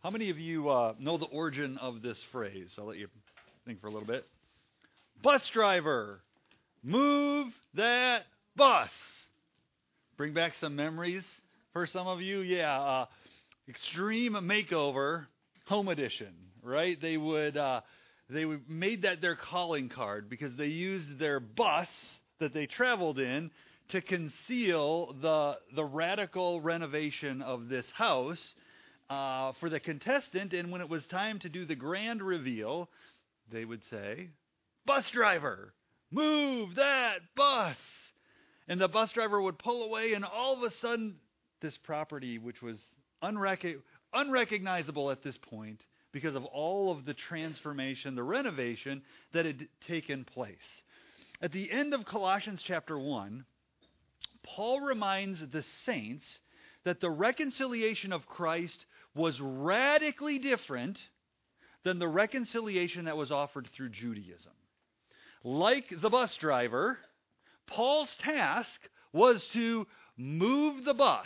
How many of you know the origin of this phrase? I'll let you think for a little bit. Bus driver, move that bus. Bring back some memories for some of you. Yeah, Extreme Makeover Home Edition, right? They would made that their calling card because they used their bus that they traveled in to conceal the radical renovation of this house for the contestant. And when it was time to do the grand reveal, they would say, "Bus driver, move that bus." And the bus driver would pull away, and all of a sudden, this property, which was unrecognizable at this point because of all of the transformation, the renovation that had taken place. At the end of Colossians chapter 1, Paul reminds the saints that the reconciliation of Christ was radically different than the reconciliation that was offered through Judaism. Like the bus driver, Paul's task was to move the bus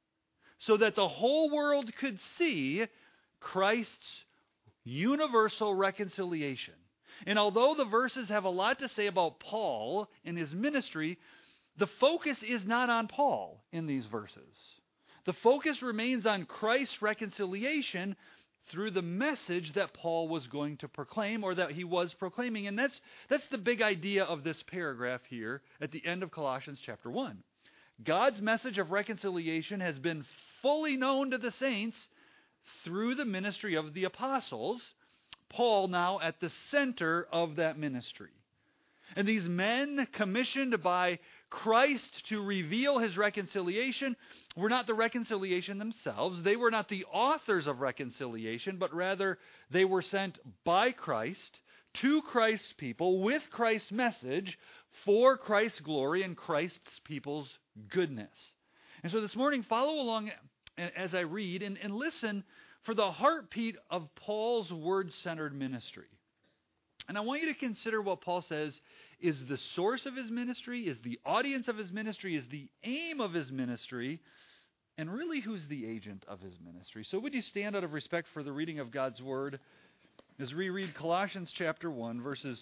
so that the whole world could see Christ's universal reconciliation. And although the verses have a lot to say about Paul and his ministry, the focus is not on Paul in these verses. The focus remains on Christ's reconciliation through the message that Paul was going to proclaim, or that he was proclaiming. And that's the big idea of this paragraph here at the end of Colossians chapter 1. God's message of reconciliation has been fully known to the saints through the ministry of the apostles, Paul now at the center of that ministry. And these men commissioned by Christ to reveal his reconciliation were not the reconciliation themselves. They were not the authors of reconciliation, but rather they were sent by Christ to Christ's people with Christ's message for Christ's glory and Christ's people's goodness. And so this morning, follow along as I read and listen for the heartbeat of Paul's word-centered ministry. And I want you to consider what Paul says is the source of his ministry, is the audience of his ministry, is the aim of his ministry, and really who's the agent of his ministry. So would you stand out of respect for the reading of God's word as we read Colossians chapter 1, verses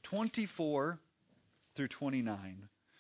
24 through 29.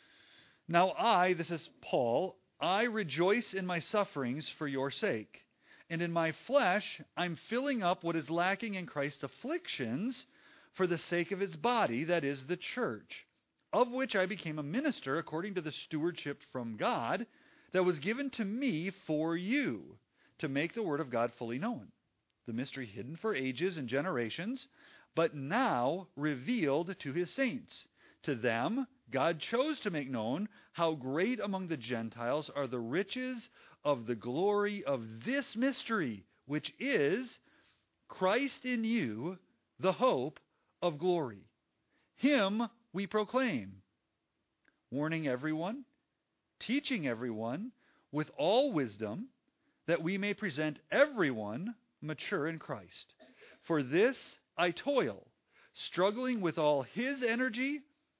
Now this is Paul, I rejoice in my sufferings for your sake. And in my flesh, I'm filling up what is lacking in Christ's afflictions for the sake of his body, that is, the church, of which I became a minister according to the stewardship from God that was given to me for you, to make the word of God fully known, the mystery hidden for ages and generations, but now revealed to his saints. To them, God chose to make known how great among the Gentiles are the riches of the glory of this mystery, which is Christ in you, the hope of glory. Him we proclaim, warning everyone, teaching everyone with all wisdom, that we may present everyone mature in Christ. For this I toil, struggling with all his energy,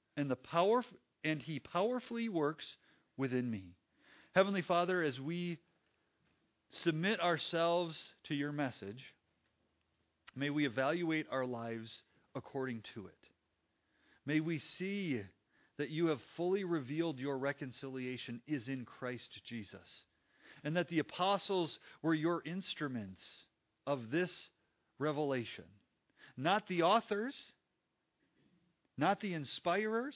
and he powerfully works within me. Heavenly Father, as we submit ourselves to your message, may we evaluate our lives according to it. May we see that you have fully revealed your reconciliation is in Christ Jesus, and that the apostles were your instruments of this revelation. Not the authors, not the inspirers,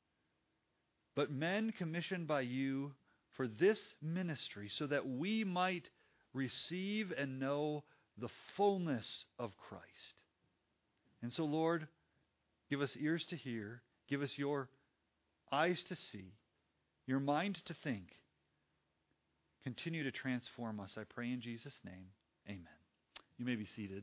but men commissioned by you for this ministry so that we might receive and know the fullness of Christ. And so, Lord, give us ears to hear, give us your eyes to see, your mind to think. Continue to transform us, I pray in Jesus' name. Amen. You may be seated.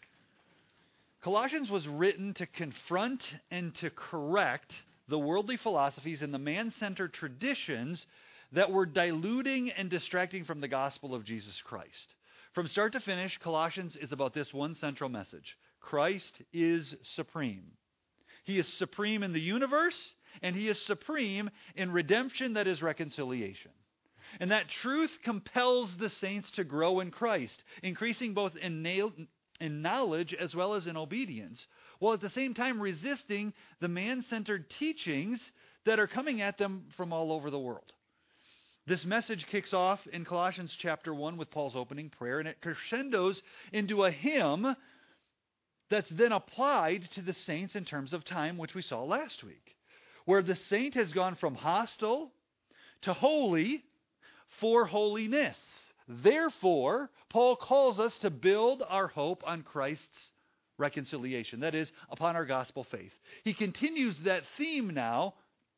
Colossians was written to confront and to correct the worldly philosophies and the man-centered traditions that were diluting and distracting from the gospel of Jesus Christ. From start to finish, Colossians is about this one central message. Christ is supreme. He is supreme in the universe, and he is supreme in redemption, that is reconciliation. And that truth compels the saints to grow in Christ, increasing both in knowledge as well as in obedience, while at the same time resisting the man-centered teachings that are coming at them from all over the world. This message kicks off in Colossians chapter 1 with Paul's opening prayer, and it crescendos into a hymn that's then applied to the saints in terms of time, which we saw last week, where the saint has gone from hostile to holy for holiness. Therefore, Paul calls us to build our hope on Christ's reconciliation, that is, upon our gospel faith. He continues that theme now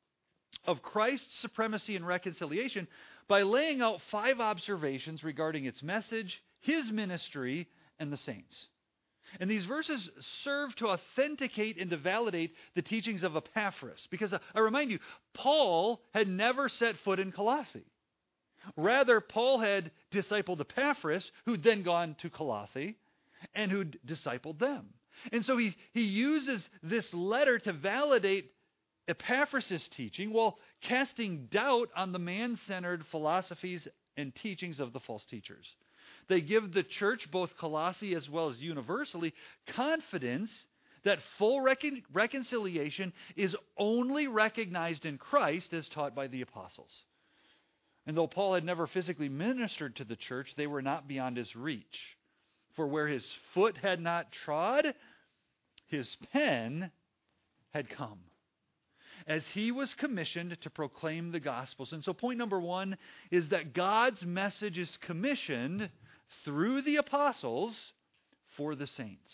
of Christ's supremacy and reconciliation by laying out 5 observations regarding its message, his ministry, and the saints. And these verses serve to authenticate and to validate the teachings of Epaphras. Because I remind you, Paul had never set foot in Colossae. Rather, Paul had discipled Epaphras, who'd then gone to Colossae, and who'd discipled them. And so he uses this letter to validate Epaphras' teaching while casting doubt on the man-centered philosophies and teachings of the false teachers. They give the church, both Colossae as well as universally, confidence that full reconciliation is only recognized in Christ as taught by the apostles. And though Paul had never physically ministered to the church, they were not beyond his reach. For where his foot had not trod, his pen had come, as he was commissioned to proclaim the Gospels. And so point number 1 is that God's message is commissioned through the apostles for the saints.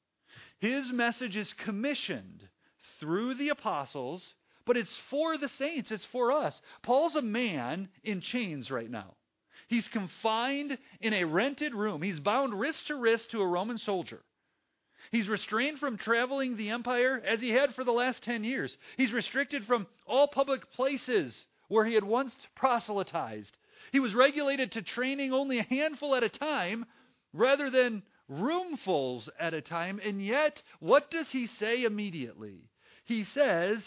His message is commissioned through the apostles, but it's for the saints. It's for us. Paul's a man in chains right now. He's confined in a rented room. He's bound wrist to wrist to a Roman soldier. He's restrained from traveling the empire as he had for the last 10 years. He's restricted from all public places where he had once proselytized. He was regulated to training only a handful at a time rather than roomfuls at a time. And yet, what does he say immediately? He says,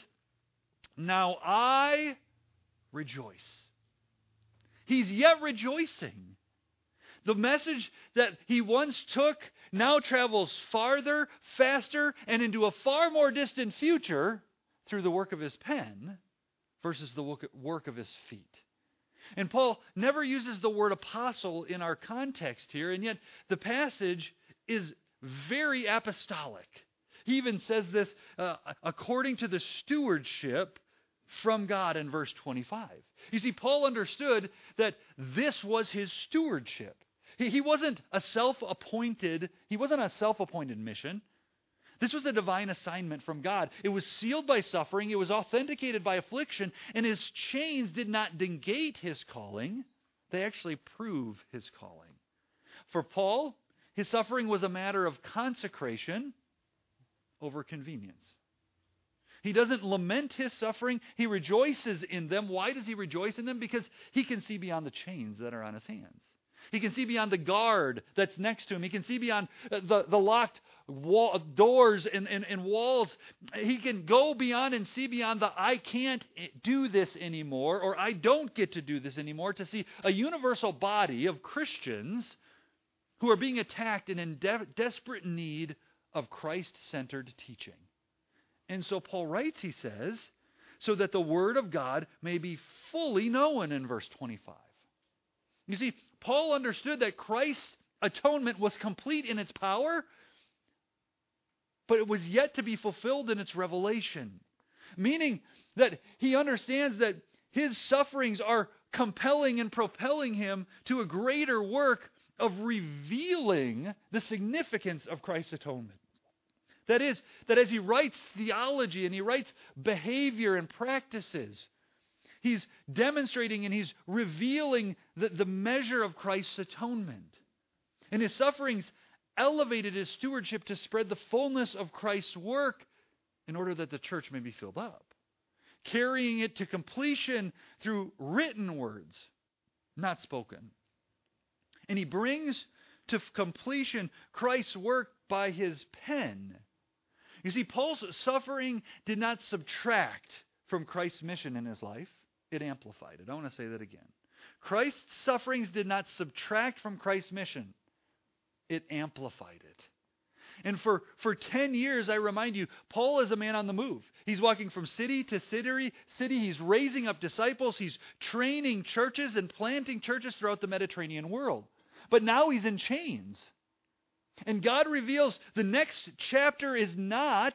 "Now I rejoice." He's yet rejoicing. The message that he once took now travels farther, faster, and into a far more distant future through the work of his pen versus the work of his feet. And Paul never uses the word apostle in our context here, and yet the passage is very apostolic. He even says this according to the stewardship from God in verse 25. You see, Paul understood that this was his stewardship. He wasn't a self-appointed mission. This was a divine assignment from God. It was sealed by suffering. It was authenticated by affliction. And his chains did not negate his calling. They actually prove his calling. For Paul, his suffering was a matter of consecration over convenience. He doesn't lament his suffering. He rejoices in them. Why does he rejoice in them? Because he can see beyond the chains that are on his hands. He can see beyond the guard that's next to him. He can see beyond the locked doors and walls. He can go beyond and see beyond the I can't do this anymore, or I don't get to do this anymore, to see a universal body of Christians who are being attacked and in desperate need of Christ-centered teaching. And so Paul writes, he says, so that the Word of God may be fully known in verse 25. You see, Paul understood that Christ's atonement was complete in its power, but it was yet to be fulfilled in its revelation. Meaning that he understands that his sufferings are compelling and propelling him to a greater work of revealing the significance of Christ's atonement. That is, that as he writes theology and he writes behavior and practices, he's demonstrating and he's revealing the measure of Christ's atonement. And his sufferings elevated his stewardship to spread the fullness of Christ's work in order that the church may be filled up, carrying it to completion through written words, not spoken. And he brings to completion Christ's work by his pen. You see, Paul's suffering did not subtract from Christ's mission in his life. It amplified it. I want to say that again. Christ's sufferings did not subtract from Christ's mission. It amplified it. And for 10 years, I remind you, Paul is a man on the move. He's walking from city to city. He's raising up disciples. He's training churches and planting churches throughout the Mediterranean world. But now he's in chains. And God reveals the next chapter is not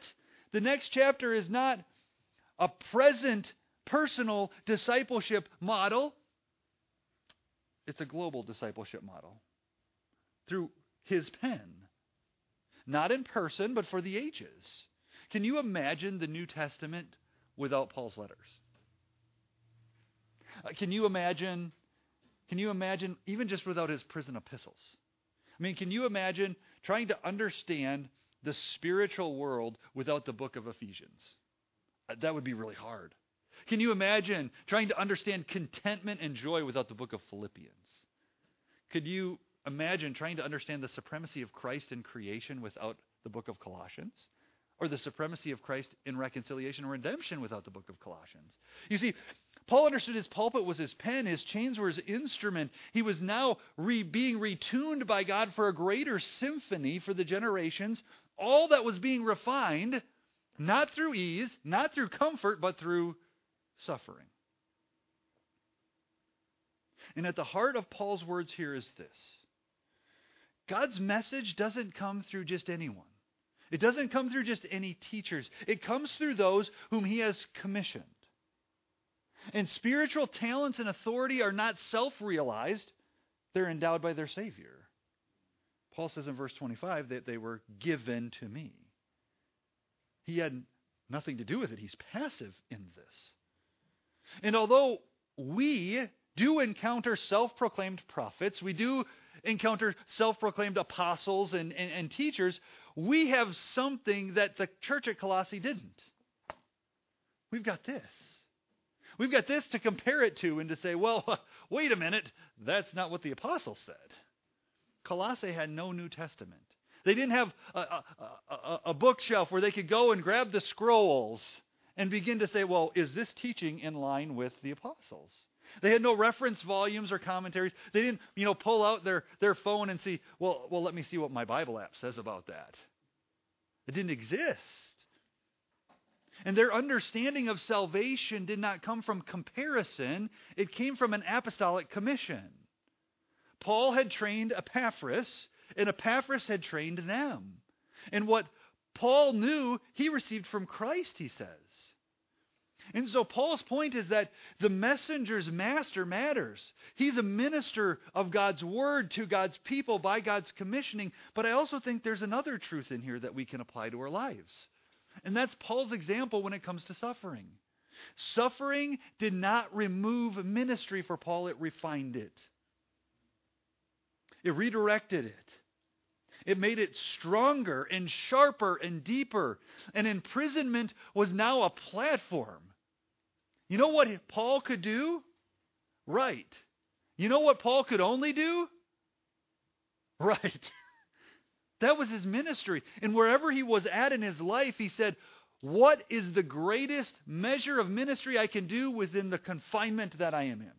a present personal discipleship model. It's a global discipleship model through his pen. Not in person, but for the ages. Can you imagine the New Testament without Paul's letters? Can you imagine even just without his prison epistles? I mean, can you imagine trying to understand the spiritual world without the book of Ephesians? That would be really hard. Can you imagine trying to understand contentment and joy without the book of Philippians? Could you imagine trying to understand the supremacy of Christ in creation without the book of Colossians? Or the supremacy of Christ in reconciliation and redemption without the book of Colossians? You see, Paul understood his pulpit was his pen, his chains were his instrument. He was now being retuned by God for a greater symphony for the generations. All that was being refined, not through ease, not through comfort, but through suffering. And at the heart of Paul's words here is this. God's message doesn't come through just anyone. It doesn't come through just any teachers. It comes through those whom he has commissioned. And spiritual talents and authority are not self-realized. They're endowed by their Savior. Paul says in verse 25 that they were given to me. He had nothing to do with it. He's passive in this. And although we do encounter self-proclaimed prophets, we do encounter self-proclaimed apostles and teachers, we have something that the church at Colossae didn't. We've got this. We've got this to compare it to and to say, well, wait a minute, that's not what the apostles said. Colossae had no New Testament. They didn't have a bookshelf where they could go and grab the scrolls and begin to say, well, is this teaching in line with the apostles? They had no reference volumes or commentaries. They didn't, pull out their phone and see, well, let me see what my Bible app says about that. It didn't exist. And their understanding of salvation did not come from comparison. It came from an apostolic commission. Paul had trained Epaphras, and Epaphras had trained them. And what Paul knew, he received from Christ, he says. And so Paul's point is that the messenger's master matters. He's a minister of God's word to God's people by God's commissioning. But I also think there's another truth in here that we can apply to our lives. And that's Paul's example when it comes to suffering. Suffering did not remove ministry for Paul. It refined it. It redirected it. It made it stronger and sharper and deeper. And imprisonment was now a platform. You know what Paul could do? Right. You know what Paul could only do? Right. That was his ministry. And wherever he was at in his life, he said, what is the greatest measure of ministry I can do within the confinement that I am in?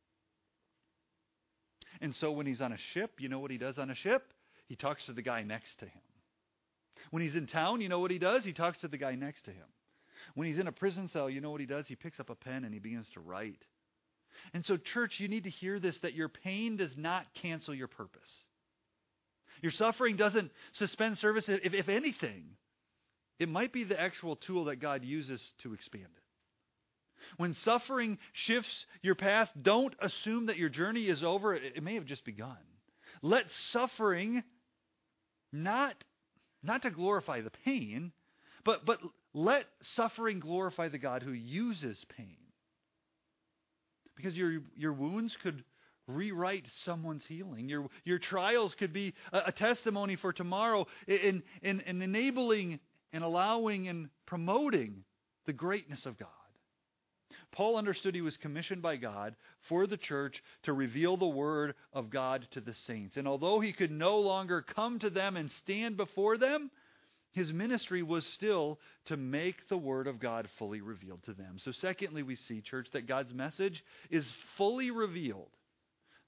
And so when he's on a ship, you know what he does on a ship? He talks to the guy next to him. When he's in town, you know what he does? He talks to the guy next to him. When he's in a prison cell, you know what he does? He picks up a pen and he begins to write. And so, church, you need to hear this, that your pain does not cancel your purpose. Your suffering doesn't suspend service. If anything, it might be the actual tool that God uses to expand it. When suffering shifts your path, don't assume that your journey is over. It may have just begun. Let suffering not to glorify the pain, but let suffering glorify the God who uses pain. Because your wounds could rewrite someone's healing. Your trials could be a testimony for tomorrow in enabling and allowing and promoting the greatness of God. Paul understood he was commissioned by God for the church to reveal the word of God to the saints. And although he could no longer come to them and stand before them, his ministry was still to make the word of God fully revealed to them. So secondly, we see, church, that God's message is fully revealed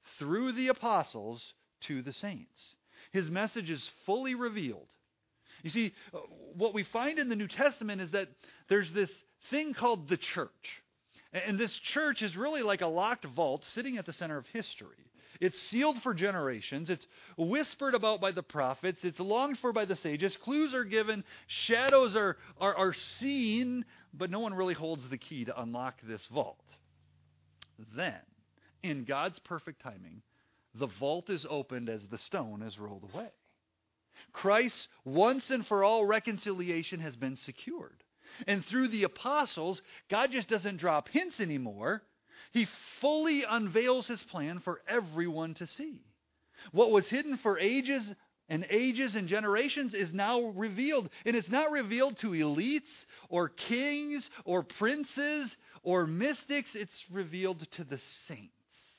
through the apostles to the saints. His message is fully revealed. You see, what we find in the New Testament is that there's this thing called the church. And this church is really like a locked vault sitting at the center of history. It's sealed for generations. It's whispered about by the prophets. It's longed for by the sages. Clues are given. Shadows are seen. But no one really holds the key to unlock this vault. Then, in God's perfect timing, the vault is opened as the stone is rolled away. Christ's once and for all reconciliation has been secured. And through the apostles, God just doesn't drop hints anymore. He fully unveils his plan for everyone to see. What was hidden for ages and generations is now revealed. And it's not revealed to elites or kings or princes or mystics. It's revealed to the saints.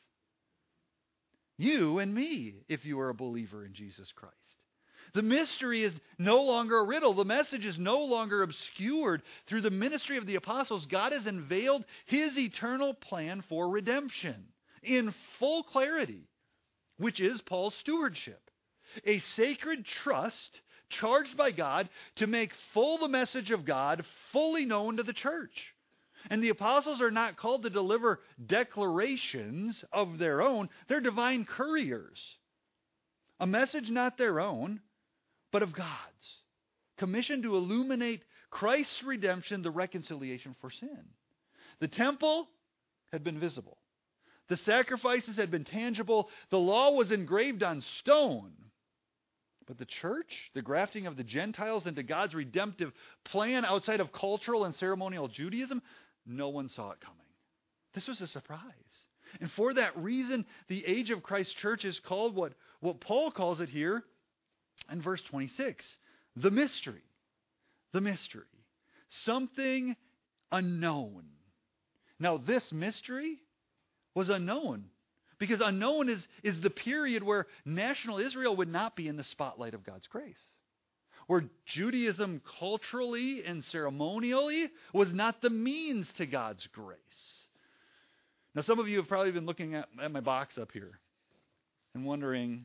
You and me, if you are a believer in Jesus Christ. The mystery is no longer a riddle. The message is no longer obscured. Through the ministry of the apostles, God has unveiled his eternal plan for redemption in full clarity, which is Paul's stewardship. A sacred trust charged by God to make full the message of God fully known to the church. And the apostles are not called to deliver declarations of their own. They're divine couriers. A message not their own, but of God's, commissioned to illuminate Christ's redemption, the reconciliation for sin. The temple had been visible. The sacrifices had been tangible. The law was engraved on stone. But the church, the grafting of the Gentiles into God's redemptive plan outside of cultural and ceremonial Judaism, no one saw it coming. This was a surprise. And for that reason, the age of Christ's church is called what Paul calls it here in verse 26, the mystery. The mystery. Something unknown. Now, this mystery was unknown because unknown is the period where national Israel would not be in the spotlight of God's grace. Where Judaism culturally and ceremonially was not the means to God's grace. Now, some of you have probably been looking at my box up here and wondering,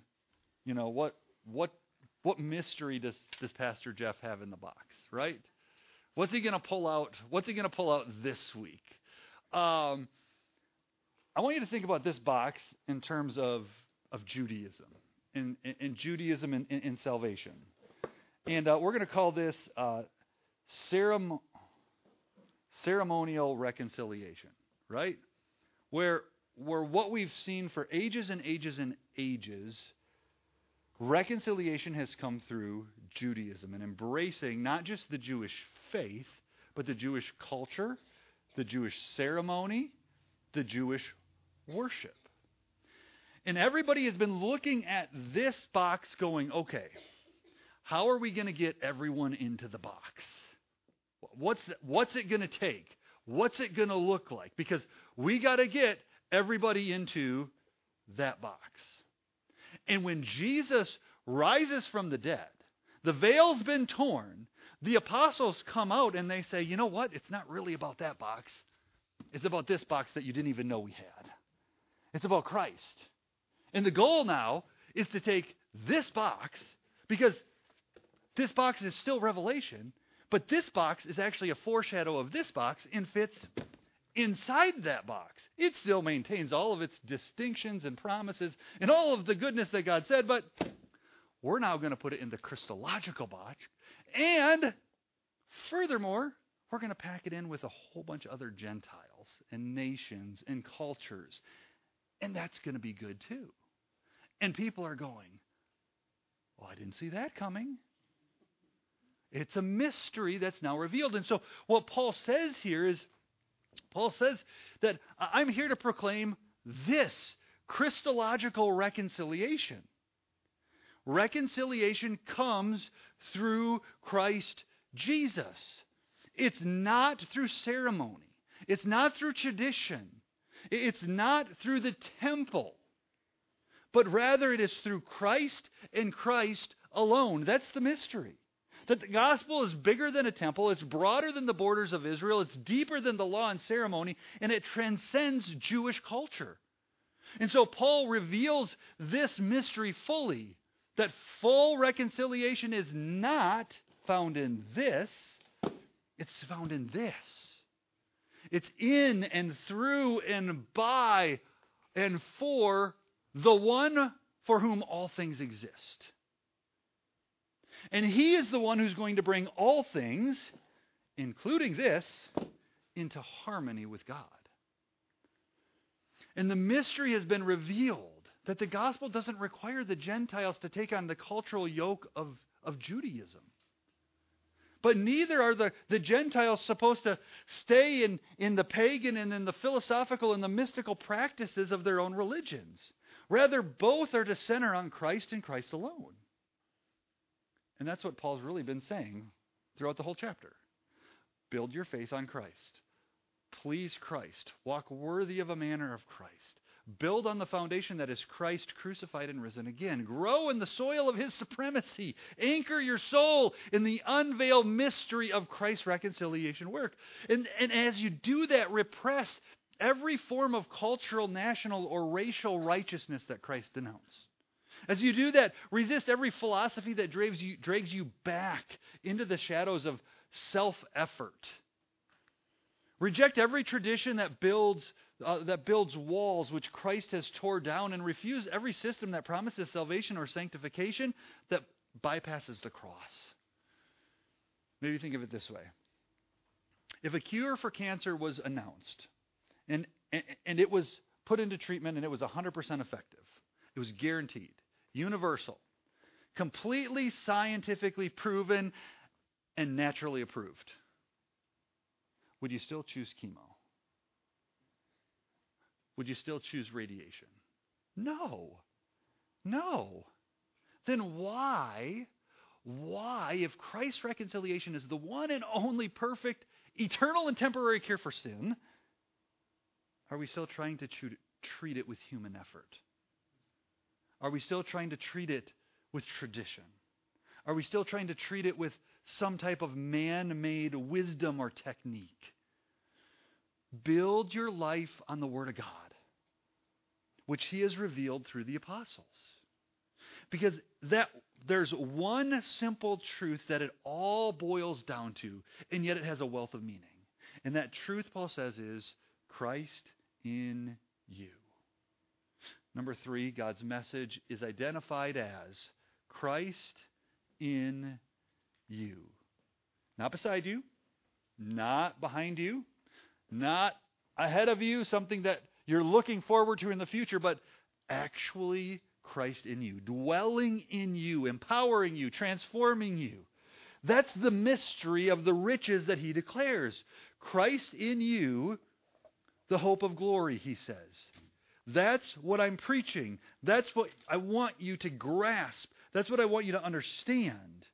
what mystery does Pastor Jeff have in the box, right? What's he going to pull out? What's he going to pull out this week? I want you to think about this box in terms of Judaism, in Judaism and salvation. And we're going to call this ceremonial reconciliation, right? Where what we've seen for ages and ages and ages, reconciliation has come through Judaism and embracing not just the Jewish faith, but the Jewish culture, the Jewish ceremony, the Jewish worship. And everybody has been looking at this box going, okay, how are we going to get everyone into the box? What's it going to take? What's it going to look like? Because we got to get everybody into that box. And when Jesus rises from the dead, the veil's been torn, the apostles come out and they say, you know what? It's not really about that box. It's about this box that you didn't even know we had. It's about Christ. And the goal now is to take this box, because this box is still Revelation, but this box is actually a foreshadow of this box and fits inside that box. It still maintains all of its distinctions and promises and all of the goodness that God said, but we're now going to put it in the Christological box. And furthermore, we're going to pack it in with a whole bunch of other Gentiles and nations and cultures. And that's going to be good too. And people are going, well, I didn't see that coming. It's a mystery that's now revealed. And so what Paul says here is, Paul says that I'm here to proclaim this Christological reconciliation. Reconciliation comes through Christ Jesus. It's not through ceremony. It's not through tradition. It's not through the temple. But rather it is through Christ and Christ alone. That's the mystery. That the gospel is bigger than a temple, it's broader than the borders of Israel, it's deeper than the law and ceremony, and it transcends Jewish culture. And so Paul reveals this mystery fully, that full reconciliation is not found in this, it's found in this. It's in and through and by and for the one for whom all things exist. And he is the one who's going to bring all things, including this, into harmony with God. And the mystery has been revealed that the gospel doesn't require the Gentiles to take on the cultural yoke of Judaism. But neither are the Gentiles supposed to stay in the pagan and in the philosophical and the mystical practices of their own religions. Rather, both are to center on Christ and Christ alone. And that's what Paul's really been saying throughout the whole chapter. Build your faith on Christ. Please Christ. Walk worthy of a manner of Christ. Build on the foundation that is Christ crucified and risen again. Grow in the soil of his supremacy. Anchor your soul in the unveiled mystery of Christ's reconciliation work. And as you do that, repress every form of cultural, national, or racial righteousness that Christ denounced. As you do that, resist every philosophy that drags you back into the shadows of self-effort. Reject every tradition that builds walls which Christ has torn down, and refuse every system that promises salvation or sanctification that bypasses the cross. Maybe think of it this way. If a cure for cancer was announced, and it was put into treatment, and it was 100% effective, it was guaranteed, universal, completely scientifically proven, and naturally approved, would you still choose chemo? Would you still choose radiation? No. Then why, if Christ's reconciliation is the one and only perfect, eternal and temporary cure for sin, are we still trying to treat it with human effort? Are we still trying to treat it with tradition? Are we still trying to treat it with some type of man-made wisdom or technique? Build your life on the Word of God, which he has revealed through the apostles. Because there's one simple truth that it all boils down to, and yet it has a wealth of meaning. And that truth, Paul says, is Christ in you. Number 3, God's message is identified as Christ in you. Not beside you, not behind you, not ahead of you, something that you're looking forward to in the future, but actually Christ in you, dwelling in you, empowering you, transforming you. That's the mystery of the riches that he declares. Christ in you, the hope of glory, he says. That's what I'm preaching. That's what I want you to grasp. That's what I want you to understand.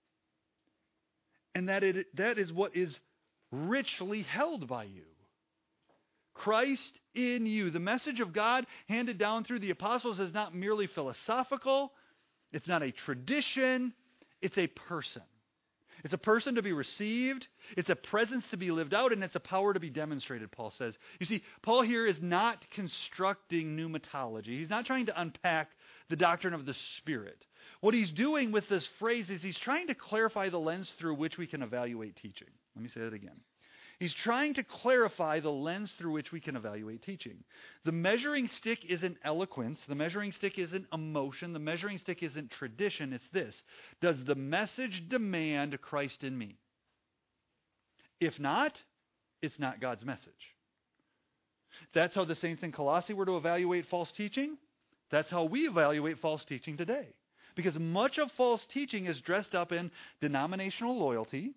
And that is what is richly held by you. Christ in you. The message of God handed down through the apostles is not merely philosophical. It's not a tradition. It's a person. It's a person to be received. It's a presence to be lived out, and it's a power to be demonstrated, Paul says. You see, Paul here is not constructing pneumatology. He's not trying to unpack the doctrine of the Spirit. What he's doing with this phrase is he's trying to clarify the lens through which we can evaluate teaching. Let me say that again. He's trying to clarify the lens through which we can evaluate teaching. The measuring stick isn't eloquence. The measuring stick isn't emotion. The measuring stick isn't tradition. It's this. Does the message demand Christ in me? If not, it's not God's message. That's how the saints in Colossae were to evaluate false teaching. That's how we evaluate false teaching today. Because much of false teaching is dressed up in denominational loyalty,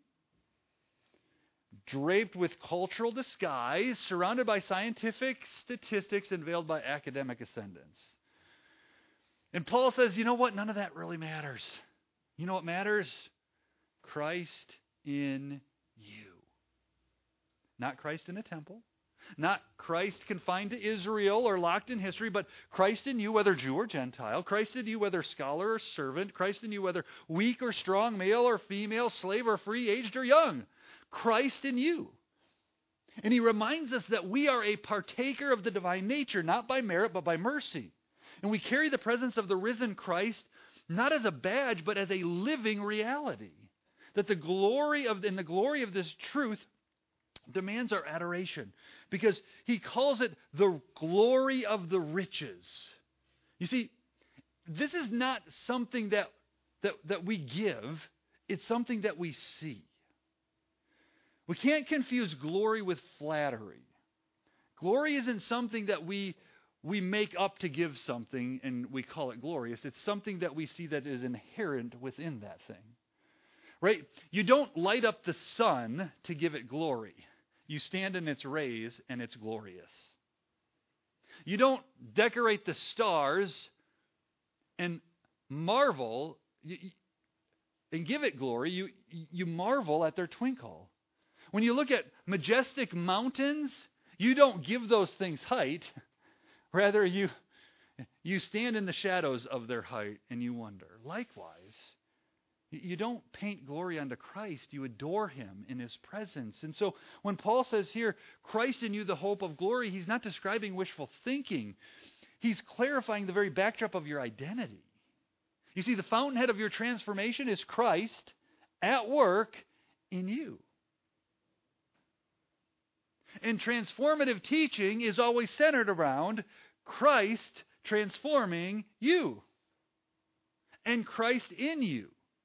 draped with cultural disguise, surrounded by scientific statistics, and veiled by academic ascendance. And Paul says, you know what? None of that really matters. You know what matters? Christ in you. Not Christ in a temple. Not Christ confined to Israel or locked in history, but Christ in you, whether Jew or Gentile. Christ in you, whether scholar or servant. Christ in you, whether weak or strong, male or female, slave or free, aged or young. Christ in you. And he reminds us that we are a partaker of the divine nature, not by merit, but by mercy. And we carry the presence of the risen Christ not as a badge, but as a living reality. That the glory of this truth demands our adoration, because he calls it the glory of the riches. You see, this is not something that we give, it's something that we see. We can't confuse glory with flattery. Glory isn't something that we make up to give something and we call it glorious. It's something that we see that is inherent within that thing. Right? You don't light up the sun to give it glory. You stand in its rays and it's glorious. You don't decorate the stars and marvel and give it glory. You marvel at their twinkle. When you look at majestic mountains, you don't give those things height. Rather, you stand in the shadows of their height and you wonder. Likewise, you don't paint glory unto Christ. You adore him in his presence. And so when Paul says here, Christ in you, the hope of glory, he's not describing wishful thinking. He's clarifying the very backdrop of your identity. You see, the fountainhead of your transformation is Christ at work in you. And transformative teaching is always centered around Christ transforming you and Christ in you.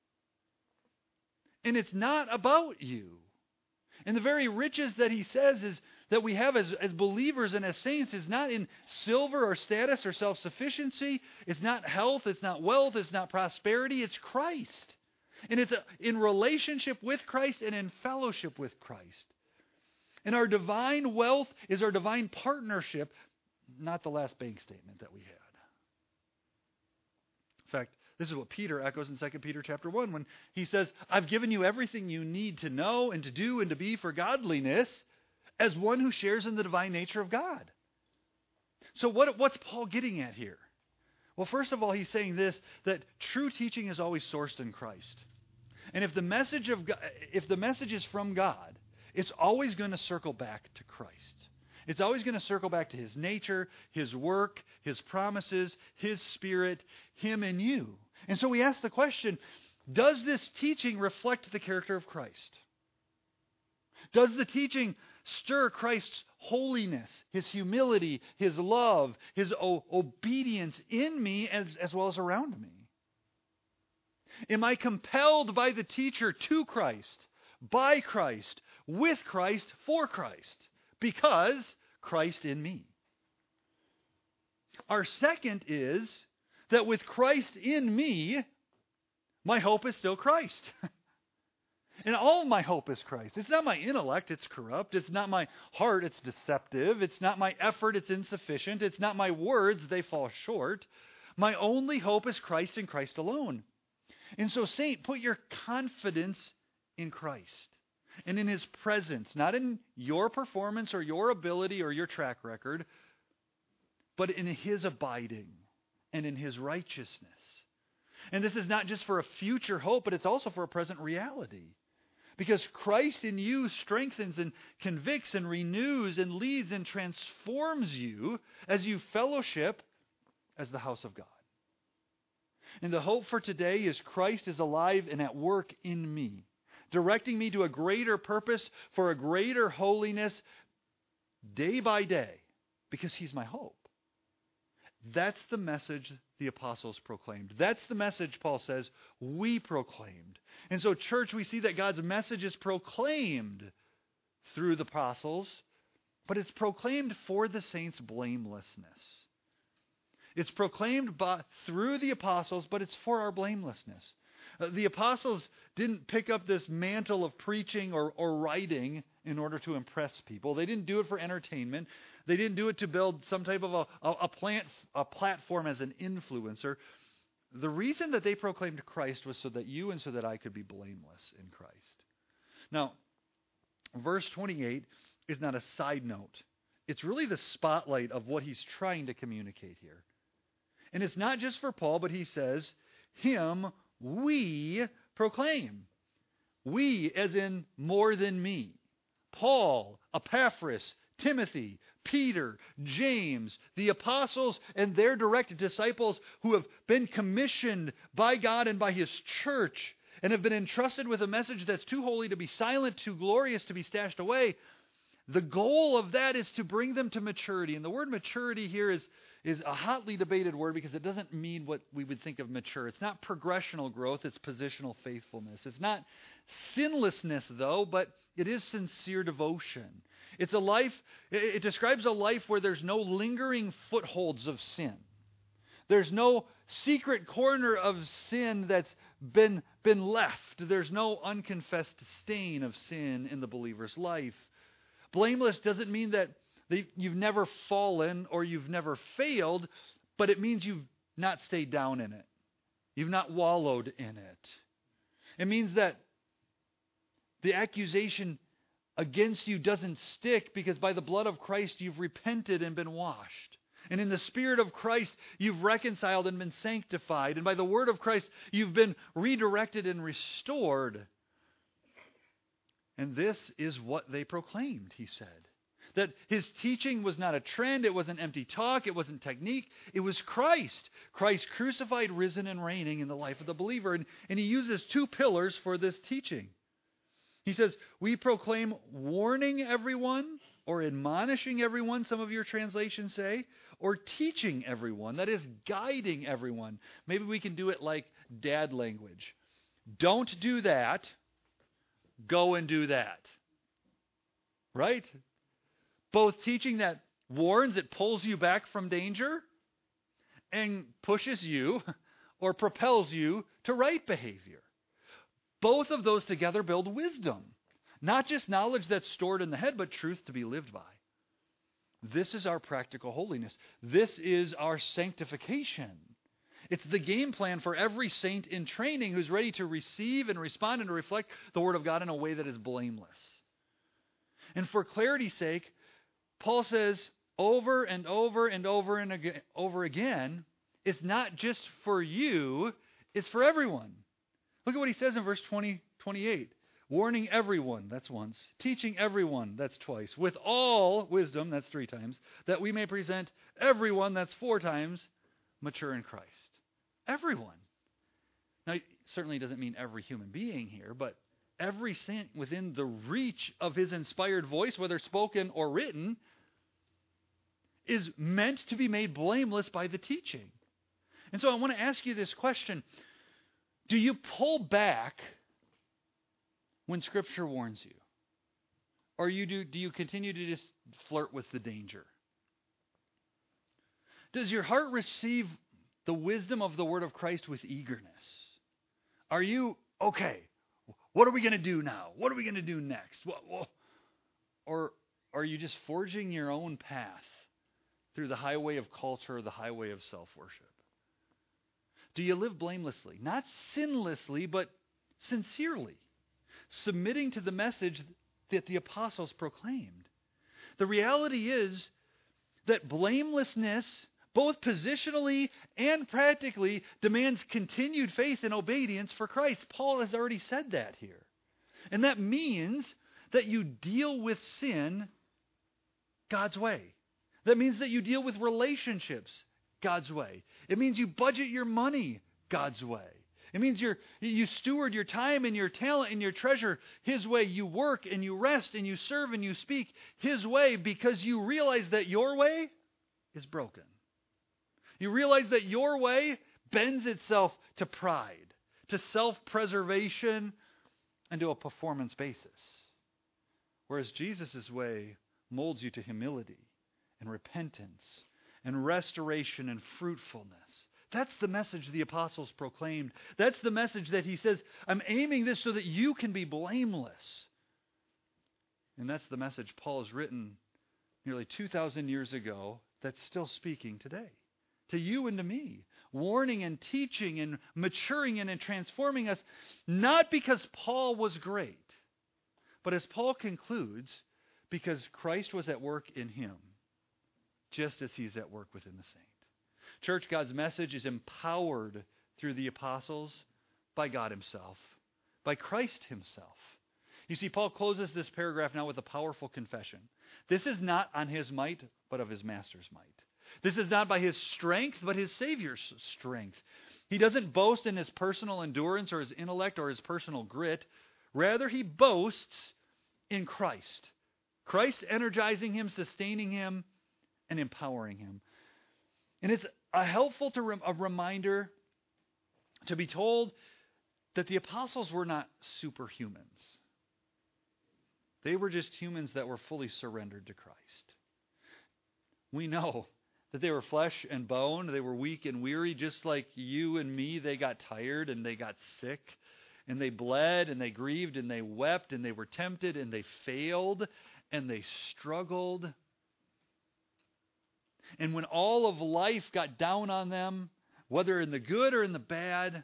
And it's not about you. And the very riches that he says is that we have as believers and as saints is not in silver or status or self-sufficiency. It's not health. It's not wealth. It's not prosperity. It's Christ. And it's in relationship with Christ and in fellowship with Christ. And our divine wealth is our divine partnership, not the last bank statement that we had. In fact, this is what Peter echoes in 2 Peter chapter 1 when he says, I've given you everything you need to know and to do and to be for godliness as one who shares in the divine nature of God. So what's Paul getting at here? Well, first of all, he's saying this, that true teaching is always sourced in Christ. And if the message is from God, it's always going to circle back to Christ. It's always going to circle back to his nature, his work, his promises, his spirit, him and you. And so we ask the question, does this teaching reflect the character of Christ? Does the teaching stir Christ's holiness, his humility, his love, his obedience in me as well as around me? Am I compelled by the teacher to Christ, by Christ, with Christ, for Christ, because Christ in me? Our second is that with Christ in me, my hope is still Christ. And all my hope is Christ. It's not my intellect, it's corrupt. It's not my heart, it's deceptive. It's not my effort, it's insufficient. It's not my words, they fall short. My only hope is Christ and Christ alone. And so, saint, put your confidence in Christ and in his presence, not in your performance or your ability or your track record, but in his abiding and in his righteousness. And this is not just for a future hope, but it's also for a present reality. Because Christ in you strengthens and convicts and renews and leads and transforms you as you fellowship as the house of God. And the hope for today is Christ is alive and at work in me, directing me to a greater purpose for a greater holiness day by day, because he's my hope. That's the message the apostles proclaimed. That's the message, Paul says, we proclaimed. And so, church, we see that God's message is proclaimed through the apostles, but it's proclaimed for the saints' blamelessness. It's proclaimed through the apostles, but it's for our blamelessness. The apostles didn't pick up this mantle of preaching or writing in order to impress people. They didn't do it for entertainment. They didn't do it to build some type of a platform as an influencer. The reason that they proclaimed Christ was so that you and so that I could be blameless in Christ. Now, verse 28 is not a side note. It's really the spotlight of what he's trying to communicate here. And it's not just for Paul, but he says, him we proclaim. We, as in more than me. Paul, Epaphras, Timothy, Peter, James, the apostles, and their direct disciples who have been commissioned by God and by His church and have been entrusted with a message that's too holy to be silent, too glorious to be stashed away. The goal of that is to bring them to maturity. And the word maturity here is a hotly debated word because it doesn't mean what we would think of mature. It's not progressional growth, it's positional faithfulness. It's not sinlessness, though, but it is sincere devotion. It's a life, it describes a life where there's no lingering footholds of sin. There's no secret corner of sin that's been left. There's no unconfessed stain of sin in the believer's life. Blameless doesn't mean that you've never fallen or you've never failed, but it means you've not stayed down in it. You've not wallowed in it. It means that the accusation against you doesn't stick because by the blood of Christ you've repented and been washed. And in the Spirit of Christ you've reconciled and been sanctified. And by the word of Christ you've been redirected and restored. And this is what they proclaimed, he said. That his teaching was not a trend, it wasn't empty talk, it wasn't technique, it was Christ. Christ crucified, risen, and reigning in the life of the believer. And he uses two pillars for this teaching. He says, we proclaim warning everyone, or admonishing everyone, some of your translations say, or teaching everyone, that is, guiding everyone. Maybe we can do it like dad language. Don't do that. Go and do that. Right? Both teaching that warns, it pulls you back from danger, and pushes you or propels you to right behavior. Both of those together build wisdom. Not just knowledge that's stored in the head, but truth to be lived by. This is our practical holiness. This is our sanctification. It's the game plan for every saint in training who's ready to receive and respond and to reflect the Word of God in a way that is blameless. And for clarity's sake, Paul says over and over and over and over again, it's not just for you, it's for everyone. Look at what he says in verse 28. Warning everyone, that's once. Teaching everyone, that's twice. With all wisdom, that's 3 times. That we may present everyone, that's 4 times, mature in Christ. Everyone. Now, it certainly doesn't mean every human being here, but every saint within the reach of his inspired voice, whether spoken or written, is meant to be made blameless by the teaching. And so I want to ask you this question. Do you pull back when Scripture warns you? Or do you continue to just flirt with the danger? Does your heart receive the wisdom of the Word of Christ with eagerness? Are you, okay, what are we going to do now? What are we going to do next? Or are you just forging your own path through the highway of culture or the highway of self-worship? Do you live blamelessly? Not sinlessly, but sincerely, submitting to the message that the apostles proclaimed. The reality is that blamelessness, both positionally and practically, demands continued faith and obedience for Christ. Paul has already said that here. And that means that you deal with sin God's way. That means that you deal with relationships God's way. It means you budget your money God's way. It means you steward your time and your talent and your treasure His way. You work and you rest and you serve and you speak His way because you realize that your way is broken. You realize that your way bends itself to pride, to self-preservation, and to a performance basis. Whereas Jesus' way molds you to humility and repentance and restoration and fruitfulness. That's the message the apostles proclaimed. That's the message that he says, I'm aiming this so that you can be blameless. And that's the message Paul has written nearly 2,000 years ago that's still speaking today. To you and to me. Warning and teaching and maturing and transforming us. Not because Paul was great. But as Paul concludes, because Christ was at work in him. Just as he's at work within the saint. Church, God's message is empowered through the apostles by God Himself, by Christ Himself. You see, Paul closes this paragraph now with a powerful confession. This is not on his might, but of his master's might. This is not by his strength, but his Savior's strength. He doesn't boast in his personal endurance or his intellect or his personal grit. Rather, he boasts in Christ. Christ energizing him, sustaining him, and empowering him. And it's a helpful a reminder to be told that the apostles were not superhumans. They were just humans that were fully surrendered to Christ. We know that they were flesh and bone. They were weak and weary, just like you and me. They got tired and they got sick and they bled and they grieved and they wept and they were tempted and they failed and they struggled. And when all of life got down on them, whether in the good or in the bad,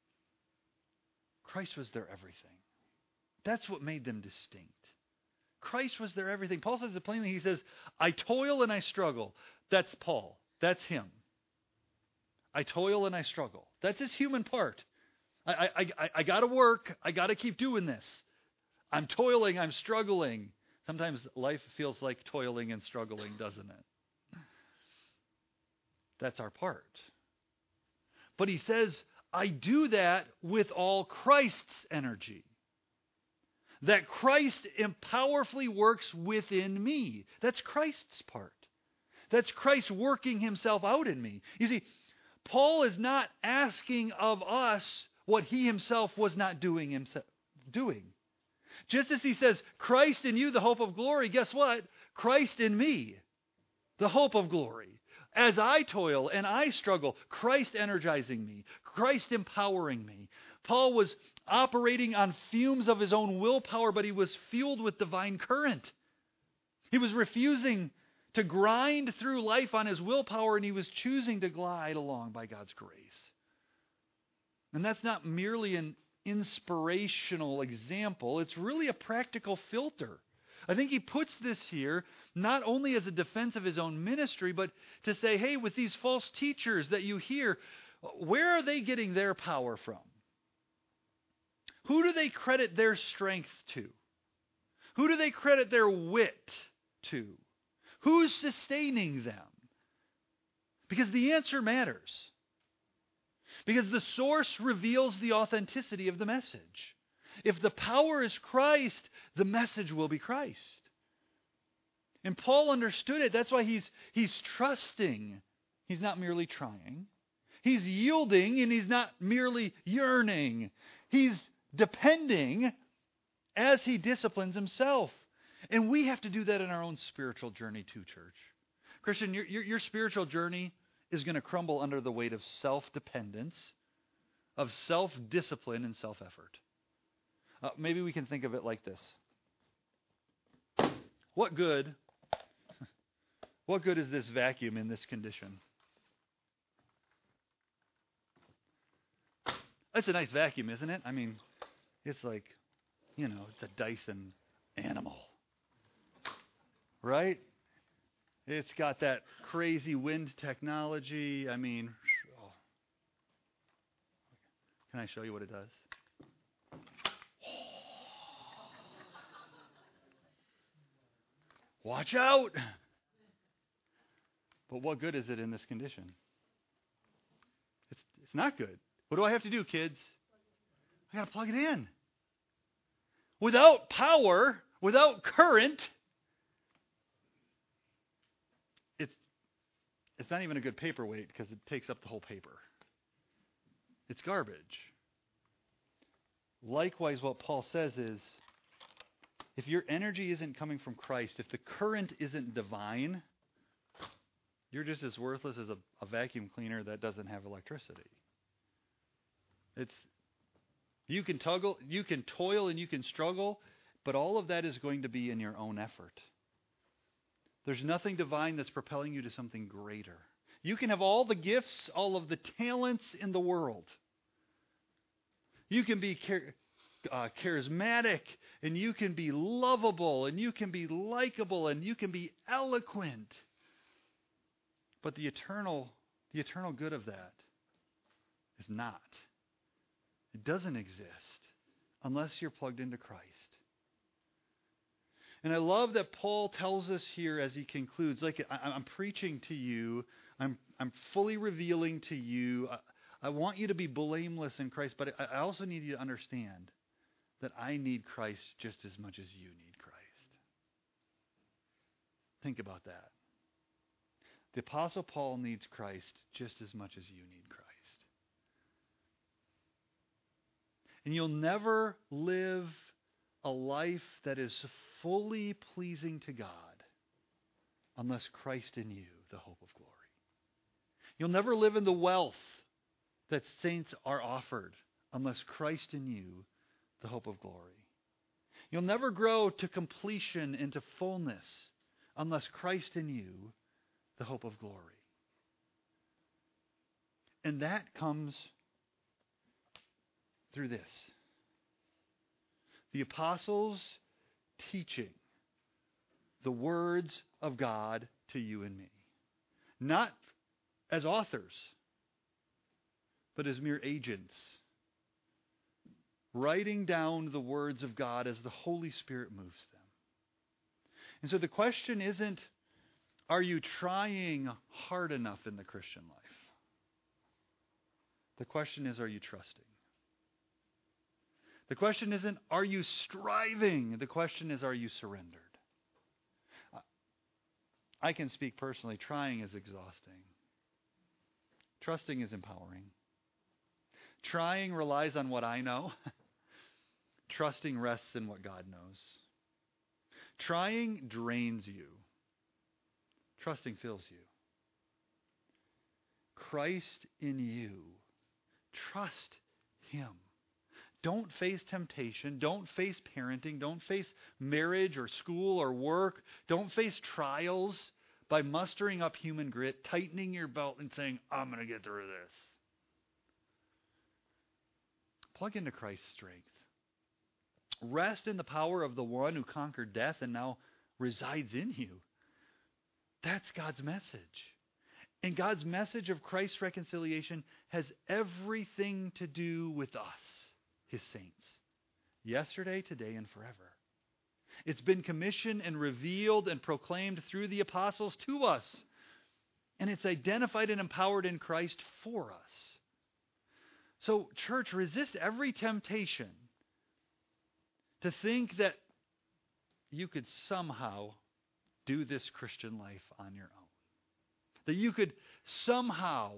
Christ was their everything. That's what made them distinct. Christ was their everything. Paul says it plainly. He says, I toil and I struggle. That's Paul. That's him. I toil and I struggle. That's his human part. I got to work. I got to keep doing this. I'm toiling. I'm struggling. Sometimes life feels like toiling and struggling, doesn't it? That's our part. But he says, I do that with all Christ's energy. That Christ powerfully works within me. That's Christ's part. That's Christ working himself out in me. You see, Paul is not asking of us what he himself was not doing. Just as he says, Christ in you, the hope of glory, guess what? Christ in me, the hope of glory. As I toil and I struggle, Christ energizing me, Christ empowering me. Paul was operating on fumes of his own willpower, but he was fueled with divine current. He was refusing to grind through life on his willpower, and he was choosing to glide along by God's grace. And that's not merely an inspirational example. It's really a practical filter. I think he puts this here not only as a defense of his own ministry, but to say, hey, with these false teachers that you hear, where are they getting their power from? Who do they credit their strength to? Who do they credit their wit to? Who's sustaining them? Because the answer matters. Because the source reveals the authenticity of the message. If the power is Christ, the message will be Christ. And Paul understood it. That's why he's trusting. He's not merely trying. He's yielding, and he's not merely yearning. He's depending as he disciplines himself. And we have to do that in our own spiritual journey too, church. Christian, your spiritual journey is going to crumble under the weight of self-dependence, of self-discipline, and self-effort. Maybe we can think of it like this. What good is this vacuum in this condition? That's a nice vacuum, isn't it? I mean, it's like, it's a Dyson animal. Right? It's got that crazy wind technology. I mean, can I show you what it does? Watch out! But what good is it in this condition? It's not good. What do I have to do, kids? I got to plug it in. Without power, without current, it's not even a good paperweight because it takes up the whole paper. It's garbage. Likewise, what Paul says is, if your energy isn't coming from Christ, if the current isn't divine, you're just as worthless as a vacuum cleaner that doesn't have electricity. You can toil and you can struggle, but all of that is going to be in your own effort. There's nothing divine that's propelling you to something greater. You can have all the gifts, all of the talents in the world. You can be charismatic, and you can be lovable, and you can be likable, and you can be eloquent. But the eternal good of that is not. It doesn't exist unless you're plugged into Christ. And I love that Paul tells us here as he concludes, like, I'm preaching to you, I'm fully revealing to you, I want you to be blameless in Christ, but I also need you to understand that I need Christ just as much as you need Christ. Think about that. The Apostle Paul needs Christ just as much as you need Christ. And you'll never live a life that is fully pleasing to God unless Christ in you, the hope of glory. You'll never live in the wealth that saints are offered unless Christ in you, the hope of glory. You'll never grow to completion into fullness unless Christ in you, the hope of glory. And that comes through this. The apostles teaching the words of God to you and me. Not as authors, but as mere agents. Writing down the words of God as the Holy Spirit moves them. And so the question isn't, are you trying hard enough in the Christian life? The question is, are you trusting? The question isn't, are you striving? The question is, are you surrendered? I can speak personally. Trying is exhausting. Trusting is empowering. Trying relies on what I know. Trusting rests in what God knows. Trying drains you. Trusting fills you. Christ in you. Trust Him. Don't face temptation. Don't face parenting. Don't face marriage or school or work. Don't face trials by mustering up human grit, tightening your belt and saying, I'm going to get through this. Plug into Christ's strength. Rest in the power of the one who conquered death and now resides in you. That's God's message. And God's message of Christ's reconciliation has everything to do with us, His saints. Yesterday, today, and forever. It's been commissioned and revealed and proclaimed through the apostles to us. And it's identified and empowered in Christ for us. So, church, resist every temptation to think that you could somehow do this Christian life on your own. That you could somehow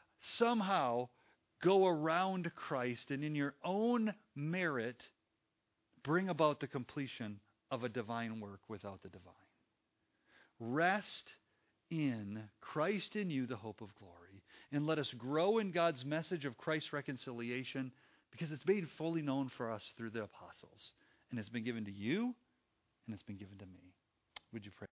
go around Christ and in your own merit bring about the completion of a divine work without the divine. Rest in Christ in you, the hope of glory, and let us grow in God's message of Christ's reconciliation because it's made fully known for us through the apostles. And it's been given to you, and it's been given to me. Would you pray?